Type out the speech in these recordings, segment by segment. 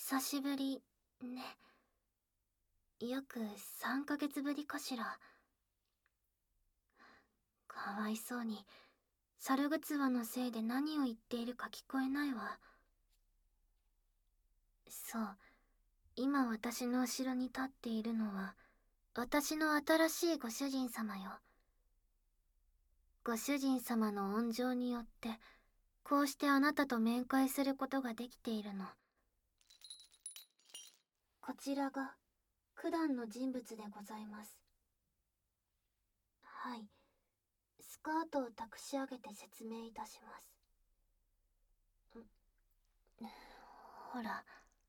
久しぶりね。約3ヶ月ぶりかしら。かわいそうに、猿ぐつわのせいで何を言っているか聞こえないわ。そう、今私の後ろに立っているのは、私の新しいご主人様よ。ご主人様の恩情によって、こうしてあなたと面会することができているの。こちらが、九段の人物でございます。はい。スカートを託し上げて説明いたします。ほら。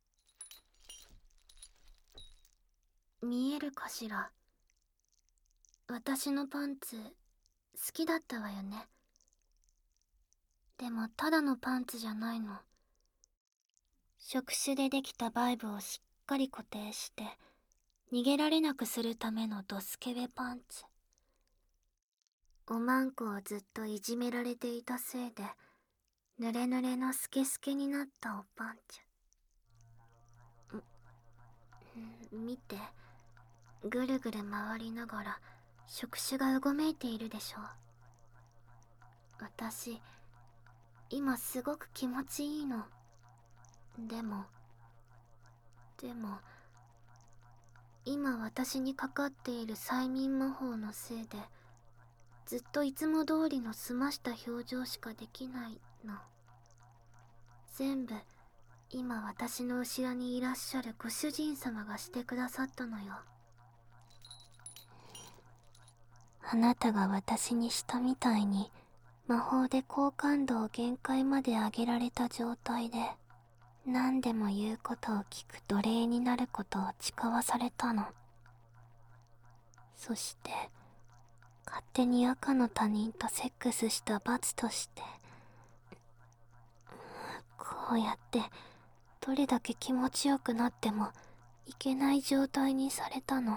見えるかしら。私のパンツ、好きだったわよね。でもただのパンツじゃないの。触手でできたバイブをしっかり固定して、逃げられなくするためのドスケベパンツ。おまんこをずっといじめられていたせいで、濡れ濡れのスケスケになったおパンチュ。見て。ぐるぐる回りながら、触手がうごめいているでしょ。私、今すごく気持ちいいの。でも、今私にかかっている催眠魔法のせいで、ずっといつも通りの澄ました表情しかできないの。全部、今私の後ろにいらっしゃるご主人様がしてくださったのよ。あなたが私にしたみたいに、魔法で好感度を限界まで上げられた状態で、何でも言うことを聞く奴隷になることを誓わされたの。そして、勝手に赤の他人とセックスした罰として、こうやってどれだけ気持ちよくなってもいけない状態にされたの。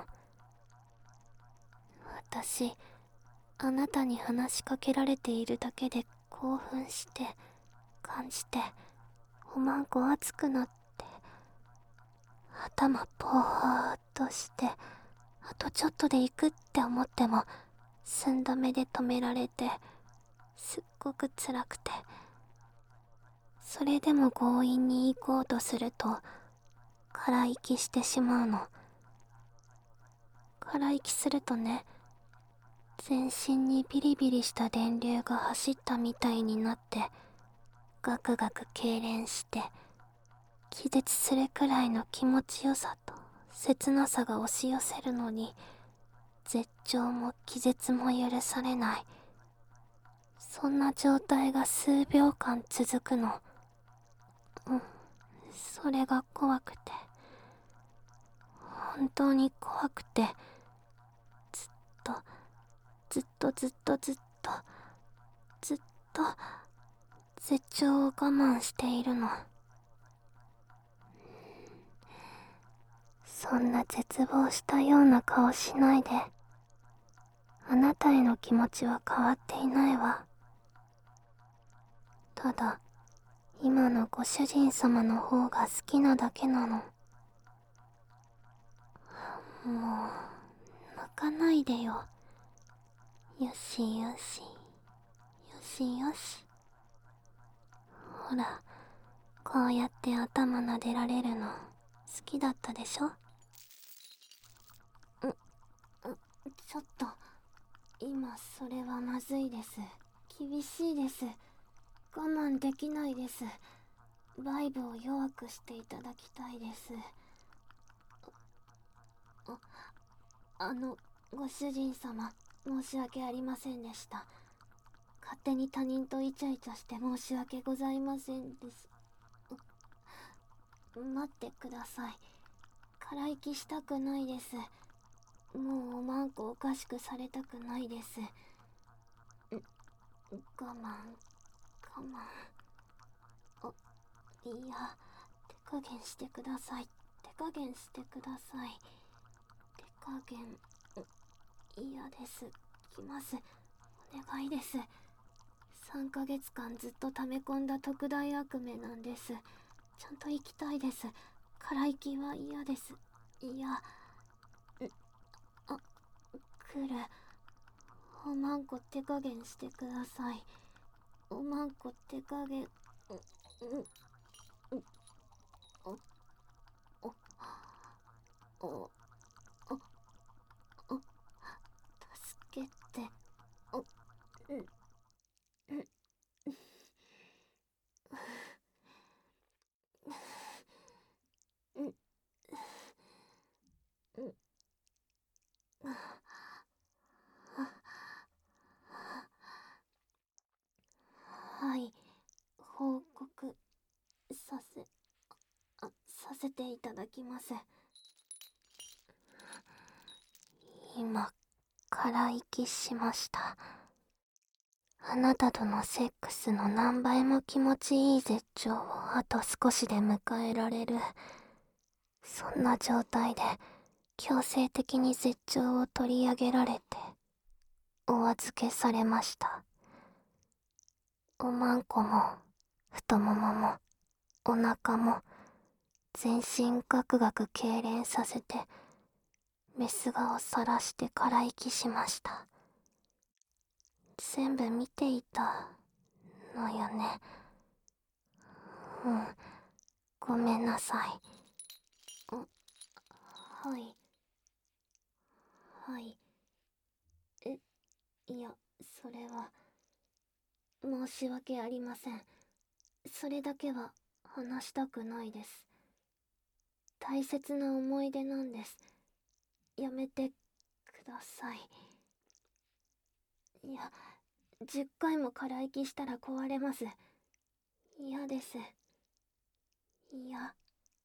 私、あなたに話しかけられているだけで興奮して、感じて、おまんこ熱くなって、頭ぼーっとして、あとちょっとで行くって思っても、寸止めで止められて、すっごく辛くて。それでも強引に行こうとすると、空息してしまうの。空息するとね、全身にビリビリした電流が走ったみたいになって、ガクガク痙攣して、気絶するくらいの気持ちよさと切なさが押し寄せるのに、絶頂も気絶も許されない。そんな状態が数秒間続くの。それが怖くて。本当に怖くて、ずっと、ずっとずっとずっと、ずっと、絶頂を我慢しているの。そんな絶望したような顔しないで。あなたへの気持ちは変わっていないわ。ただ、今のご主人様の方が好きなだけなの。もう、泣かないでよ。よしよし、よしよし。ほら、こうやって頭撫でられるの好きだったでしょ？ちょっと、今それはまずいです。厳しいです。我慢できないです。バイブを弱くしていただきたいです。ご主人様、申し訳ありませんでした。勝手に他人とイチャイチャして申し訳ございませんです。待ってください。空息したくないです。もうおまんこおかしくされたくないです。我慢、我慢。いや、手加減してください。手加減してください。手加減、嫌です。来ます。お願いです。3ヶ月間ずっと溜め込んだ特大悪夢なんです。ちゃんと行きたいです。 空息は嫌です。いや、来る。おまんこ手加減してください。おまんこ手加減。お、お、お、お、助けて。お、はい、報告させ、させていただきます。今、空息しました。あなたとのセックスの何倍も気持ちいい絶頂をあと少しで迎えられる。そんな状態で強制的に絶頂を取り上げられてお預けされました。おまんこも太もももお腹も全身ガクガク痙攣させてメス顔さらして空息しました。全部見ていたのよね。うん、ごめんなさい。はい。はい。いや、それは申し訳ありません。それだけは話したくないです。大切な思い出なんです。やめてください。いや、10回も空息したら壊れます。嫌です。いや、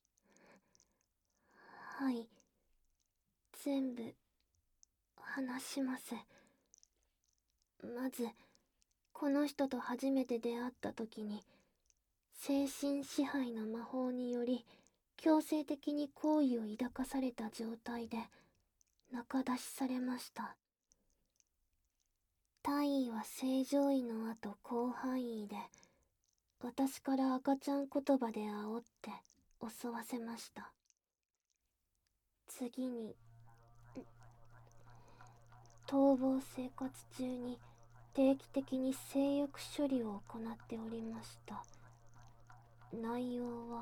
はい。全部話します。まず、この人と初めて出会った時に、精神支配の魔法により強制的に好意を抱かされた状態で仲出しされました。大尉は正常位の後広範囲で私から赤ちゃん言葉で煽って襲わせました。次に逃亡生活中に定期的に性欲処理を行っておりました。内容は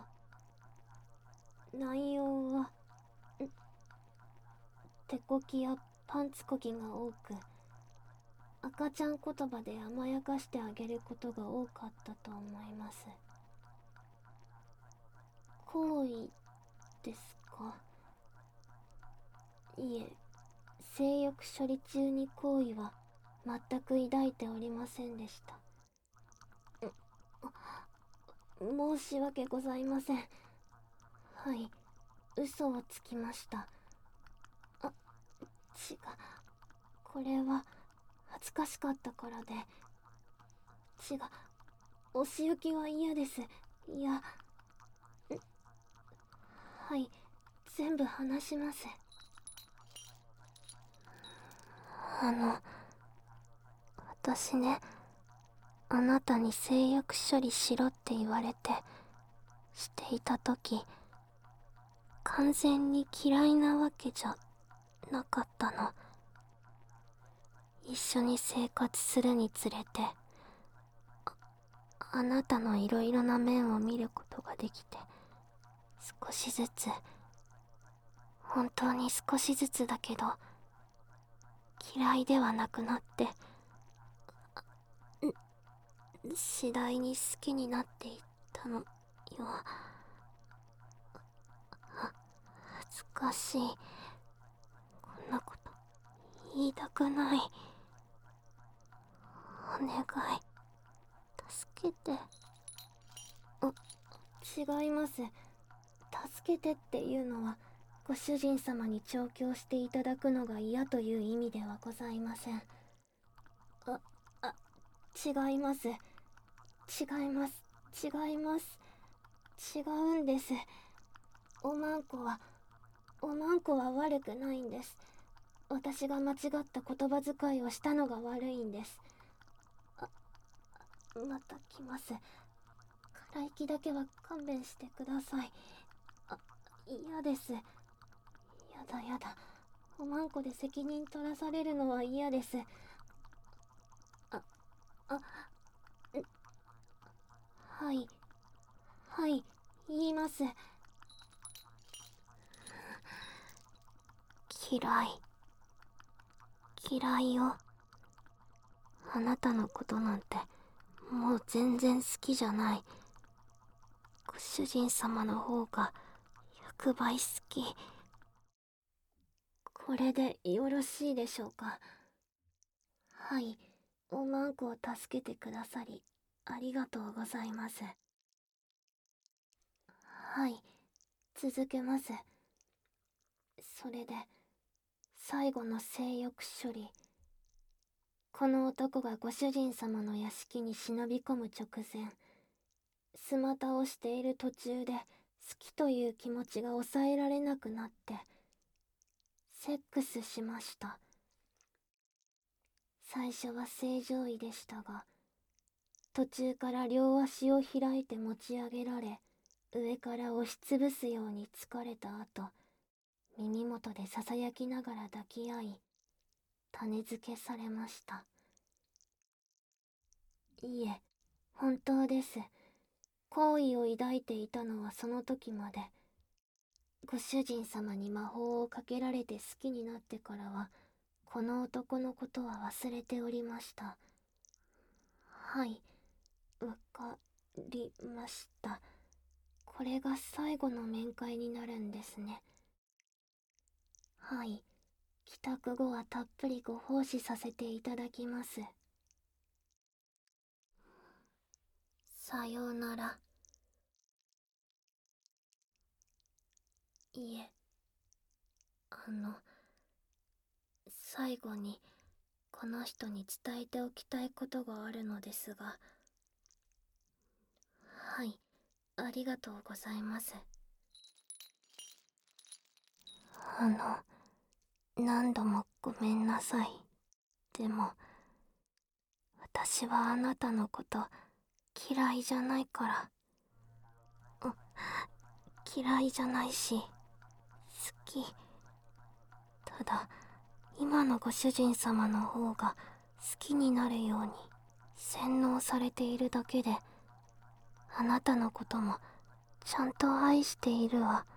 手こきやパンツこきが多く、赤ちゃん言葉で甘やかしてあげることが多かったと思います。行為ですか？いえ、性欲処理中に好意は全く抱いておりませんでした。申し訳ございません。はい、嘘をつきました。違う、これは恥ずかしかったからで。違う、お仕置きは嫌です。いや、はい、全部話します。私ね、あなたに性欲処理しろって言われてしていた時、完全に嫌いなわけじゃなかったの。一緒に生活するにつれて、あなたのいろいろな面を見ることができて、少しずつ、本当に少しずつだけど嫌いではなくなって、次第に好きになっていったのよ。恥ずかしい。こんなこと言いたくない。お願い、助けて。違います。助けてっていうのはご主人様に調教していただくのが嫌という意味ではございません。違います。違います。違います。違うんです。おまんこは悪くないんです。私が間違った言葉遣いをしたのが悪いんです。また来ます。空息だけは勘弁してください。 嫌です。やだやだ。おまんこで責任取らされるのは嫌です。あ、あ、はい、はい、言います。嫌い。嫌いよ。あなたのことなんて、もう全然好きじゃない。ご主人様の方が、100倍好き。これでよろしいでしょうか。はい、おまんこを助けてくださり、ありがとうございます。はい、続けます。それで、最後の性欲処理。この男がご主人様の屋敷に忍び込む直前、スマタをしている途中で好きという気持ちが抑えられなくなって、セックスしました。最初は正常位でしたが、途中から両足を開いて持ち上げられ、上から押しつぶすように疲れた後、耳元でささやきながら抱き合い、種付けされました。いえ、本当です。好意を抱いていたのはその時まで。ご主人様に魔法をかけられて好きになってからは、この男のことは忘れておりました。はい、わかりました。これが最後の面会になるんですね。はい、帰宅後はたっぷりご奉仕させていただきます。さようなら。いえ、最後にこの人に伝えておきたいことがあるのですが。はい、ありがとうございます。何度もごめんなさい。でも、私はあなたのこと嫌いじゃないから。嫌いじゃないし、好き。ただ、今のご主人様の方が好きになるように洗脳されているだけで、あなたのこともちゃんと愛しているわ。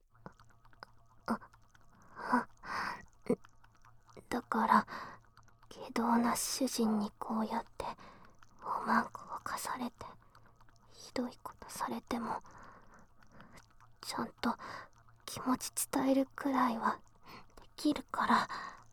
だから、下道な主人にこうやっておまんこを課されて、ひどいことされても、ちゃんと気持ち伝えるくらいはできるから。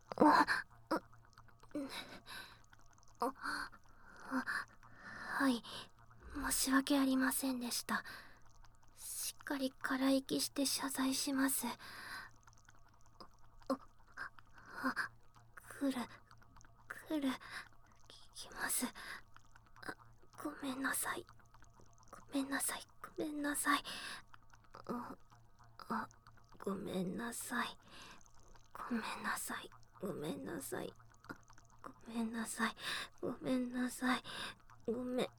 はい、申し訳ありませんでした。しっかり空息して謝罪します。来る、来ます。ごめんなさい。ごめんなさい。ごめんなさい。ごめんなさい。ごめんなさい。ごめんなさい。ごめんなさい。ごめんなさい。ごめん。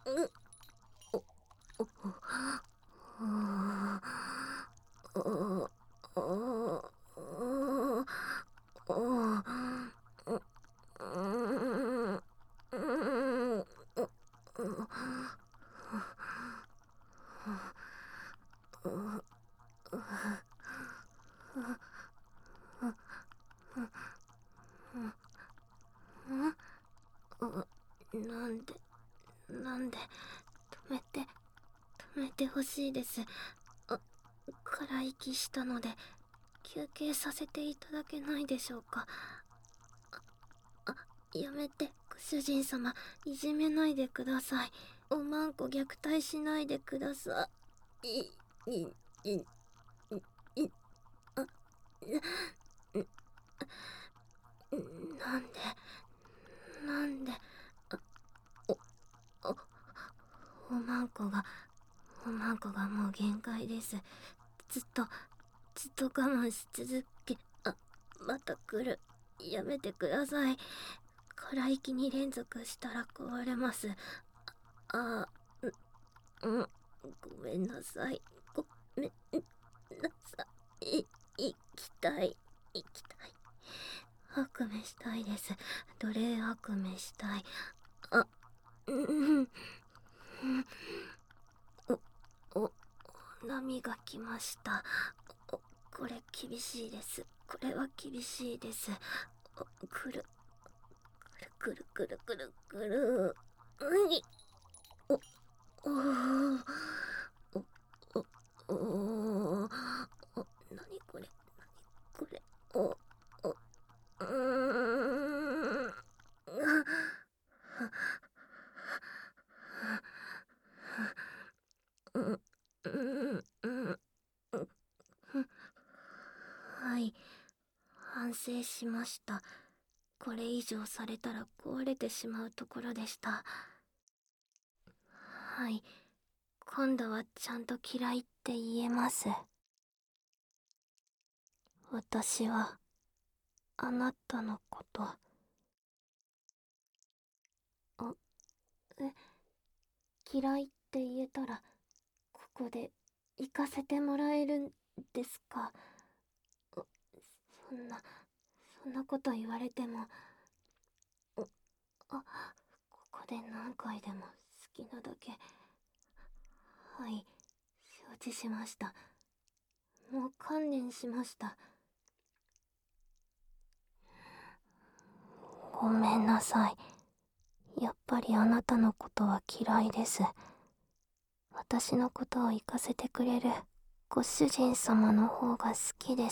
なんで、止めてほしいです。空息したので、休憩させていただけないでしょうか。やめて、ご主人様、いじめないでください。おまんこ虐待しないでください。あ、なんで、お、おまんこが、もう限界です。ずっと我慢し続け、また来る。やめてください。空息に連続したら壊れます。あ、ごめんなさい。ごめん。 なさい。行きたい。行きたい。悪夢したいです。奴隷悪夢したい。あ、うん。お、波が来ました。これ厳しいです。これは厳しいです。くる、くるくるくるくる。うに、お、おー、お、お、おー、なにこれ、なにこれ、うーん、うん、うん、うん、はい、反省しました。これ以上されたら壊れてしまうところでした。はい、今度はちゃんと嫌いって言えます。私は、あなたのこと、え、嫌いって言えたら、ここで行かせてもらえるんですか？そんな、そんなこと言われても、ここで何回でも好きなだけ。はい、承知しました。もう観念しました。ごめんなさい。やっぱりあなたのことは嫌いです。私のことを行かせてくれるご主人様の方が好きです。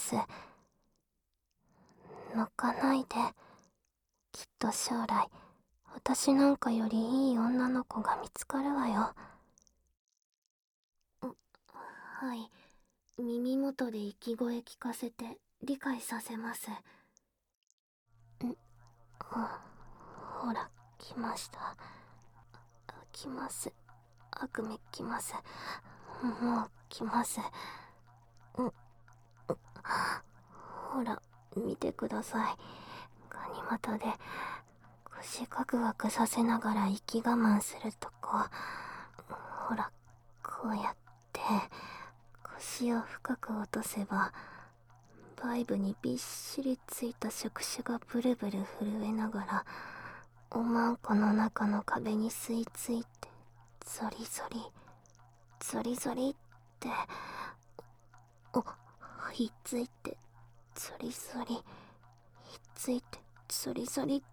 泣かないで。きっと将来、私なんかよりいい女の子が見つかるわよ。はい。耳元で息声聞かせて理解させます。ほら、来ました。来ます。悪夢来ます。もう来ます。ほら、見てください。ガニ股で腰ガクガクさせながら息我慢するとこ。ほら、こうやって腰を深く落とせば、バイブにびっしりついた触手がブルブル震えながら、おまんこの中の壁に吸い付いて、ゾリゾリ、ゾリゾリって、ひっついて、ゾリゾリ、ひっついて、ゾリゾリって、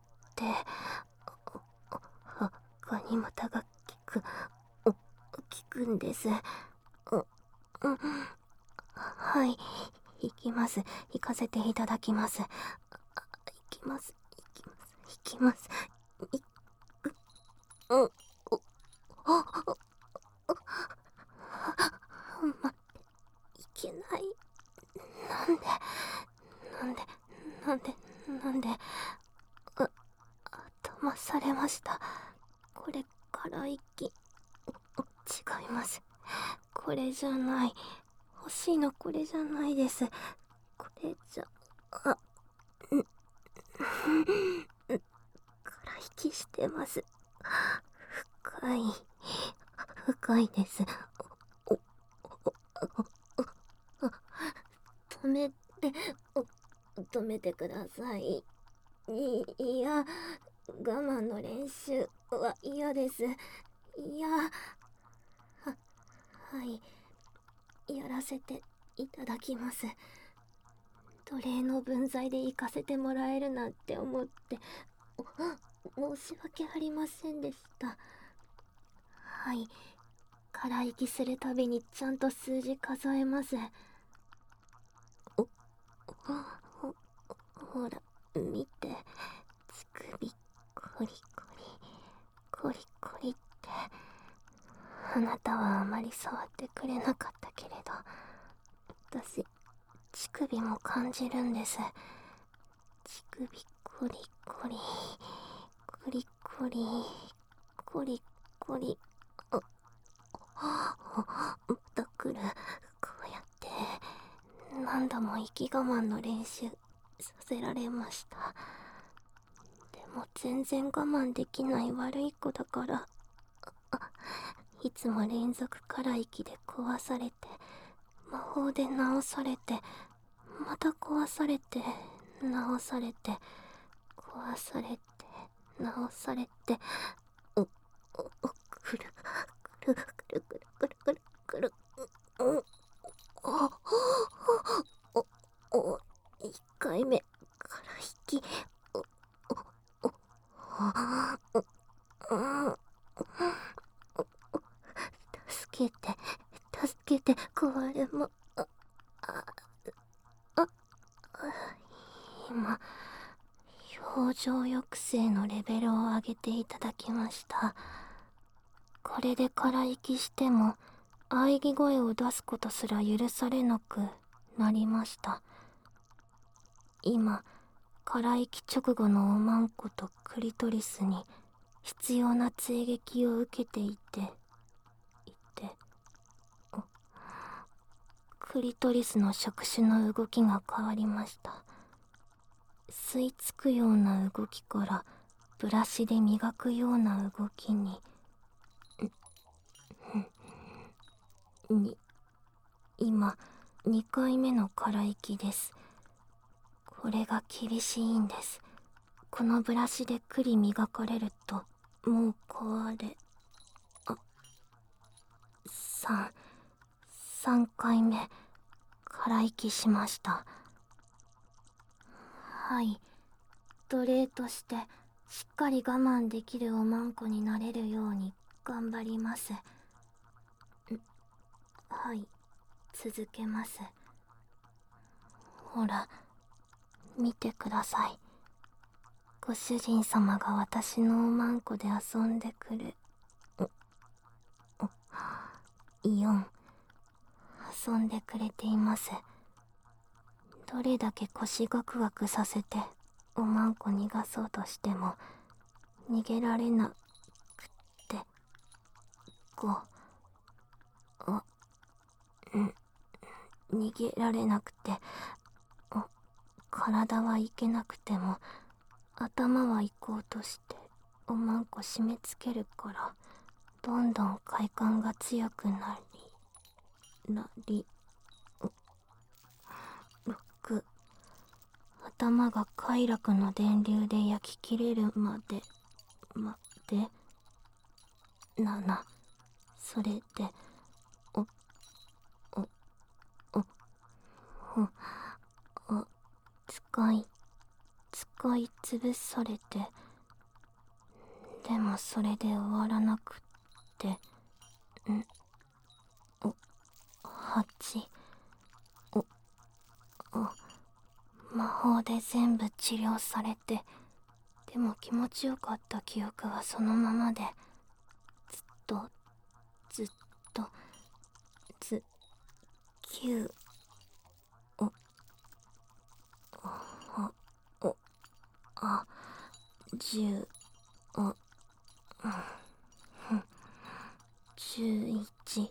ガニ股が効く、効くんです。はい、行きます。行かせていただきます。行きます。行きます。行きます。うん、待って、いけない。なんで、なんで、なんで、なんで、騙されました。これから息、違います。これじゃない。欲しいのこれじゃないです。これじゃ、から息してます。深い、深いです。止めて、止めてください。いや、我慢の練習は嫌です。いや、はい、やらせていただきます。奴隷の分際で行かせてもらえるなんて思って、申し訳ありませんでした。はい、空息するたびにちゃんと数字数えます。ほら、見て。乳首、コリコリ、コリコリって。あなたはあまり触ってくれなかったけれど、私、乳首も感じるんです。乳首、コリコリ、コリコリ、コリコリ。また来る。こうやって、何度も息我慢の練習させられました。でも全然我慢できない悪い子だから、いつも連続から息で壊されて、 魔法で直されて、また壊されて、直されて、壊されて、直されて、くる、くる、くる、くる、くる、くる、くる、1回目から引き、助けて、助けて、壊れも、今、表情抑制のレベルを上げていただきました。これで空息しても、喘ぎ声を出すことすら許されなくなりました。今、空息直後のおまんことクリトリスに必要な追撃を受けていて、クリトリスの触手の動きが変わりました。吸い付くような動きからブラシで磨くような動きに、今2回目の空息です。これが厳しいんです。このブラシで栗磨かれるともう壊れ、3回目空息しました。はい、奴隷としてしっかり我慢できるおまんこになれるように頑張ります。はい、続けます。ほら、見てください。ご主人様が私のおまんこで遊んでくる。イオン、遊んでくれています。どれだけ腰ガクガクさせておまんこ逃がそうとしても逃げられなくって、逃げられなくて、体はいけなくても頭は行こうとしておまんこ締め付けるから、どんどん快感が強くなり、6、頭が快楽の電流で焼き切れるまで7、それで使い潰されて、でもそれで終わらなくって、8、魔法で全部治療されて、でも気持ちよかった記憶はそのままで、ずっと9、10、11、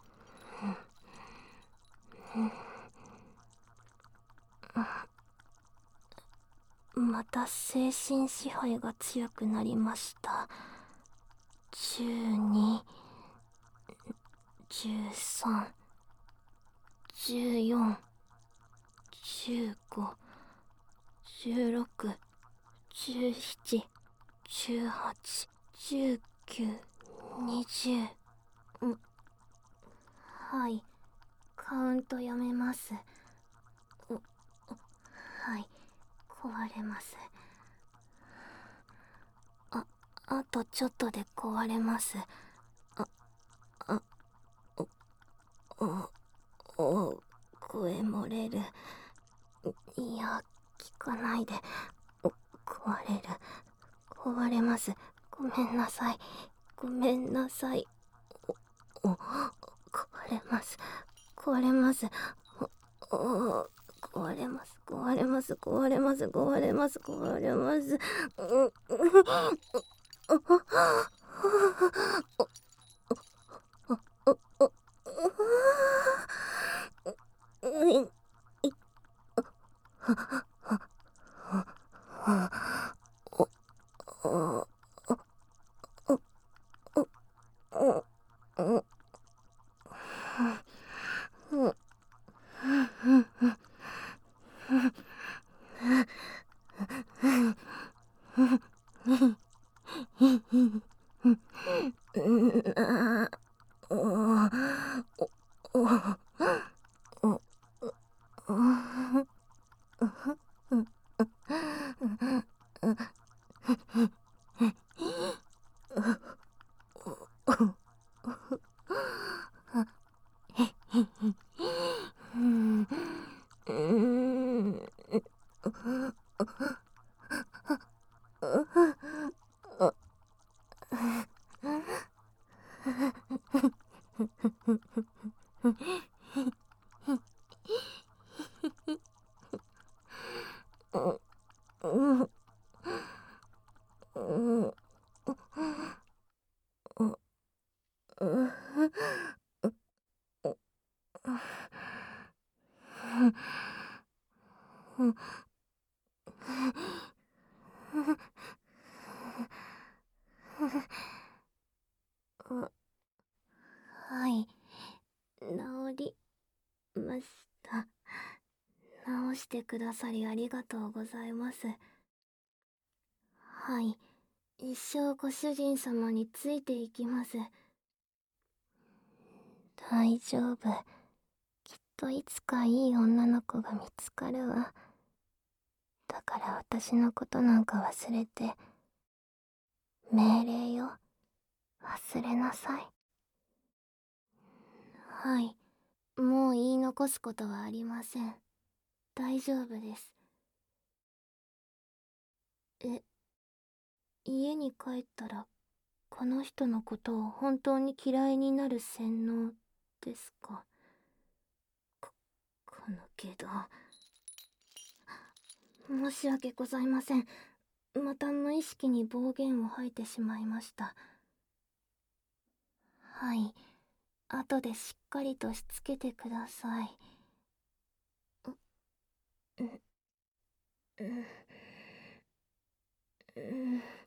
また精神支配が強くなりました。12、13、14、15、16、17、18、19、20。はい、カウントやめます。はい、壊れます。あとちょっとで壊れます。声漏れる。いや、聞かないで。壊れます。ごめんなさい。壊れます。壊れます。壊れます。壊れます。壊れます。壊れます。壊れます。 はい、治りました。治してくださりありがとうございます。はい、一生ご主人様についていきます。大丈夫。きっといつかいい女の子が見つかるわ。だから私のことなんか忘れて、命令よ。忘れなさい。はい、もう言い残すことはありません。大丈夫です。家に帰ったら、この人のことを本当に嫌いになる洗脳ですか。このけど。申し訳ございません。また無意識に暴言を吐いてしまいました。はい。後でしっかりとしつけてください。うん。うん。うん。